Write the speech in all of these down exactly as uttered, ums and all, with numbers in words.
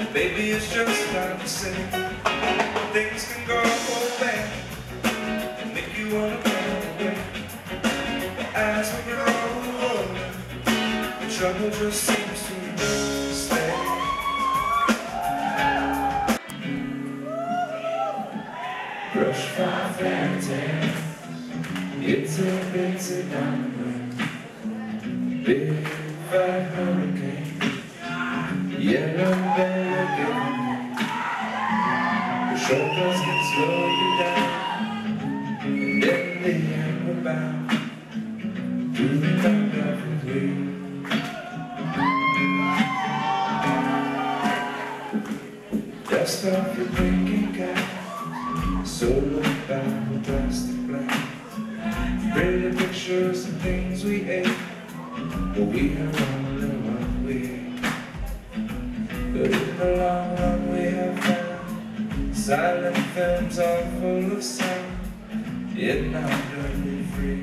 Baby, it's just like you say, things can go away and make you wanna run away. But as we grow older, the trouble just seems to stay. Brush fire fairy tale, it's a bitsy diamond, big fat hurricane, yellow belly again. The shoulders can slow you down, and in the end we're bound to the back of the wheel. Dust off your drinking cap, solo about the plastic bag. Pretty pictures and things we ate, but we have only what we ate. But in the long run we have found silent films are full of sound, yet not really free.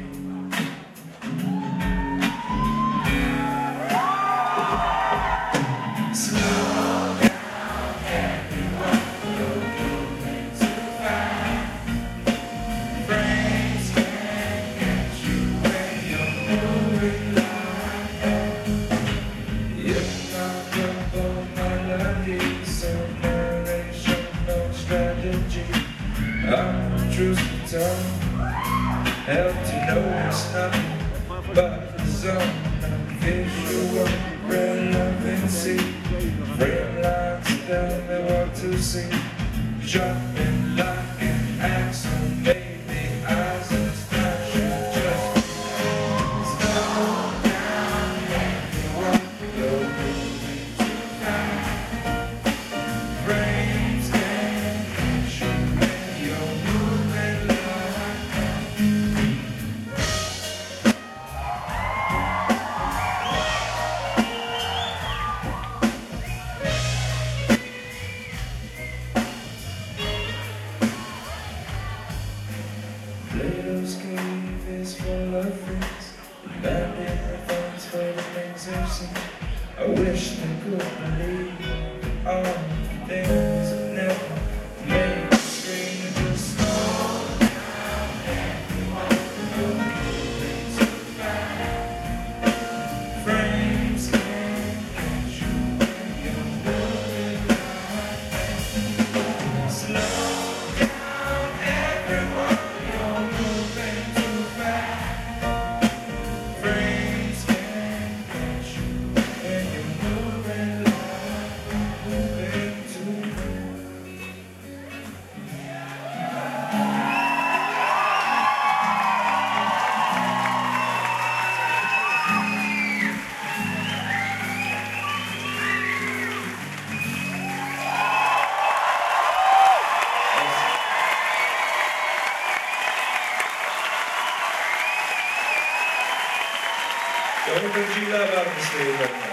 Truth be told, help to know it's nothing but the zone of visual relevancy. Frame lines tell me what to see, jumping like an axle, maybe eyes and flashing just slow down if you want to go moving too fast. Frames can't catch you when you're moving like that. Plato's cave is full of freaks, abandoned reforms for the things they've seen. I wish they could believe all the things that never made the screen. Just slow down everyone, you're moving too fast. Frames can't catch you when you're moving like that. Slow down everyone, you're moving too fast. Frames can't catch you when you're moving like moving too fast. Don't put your love out of the stage right now.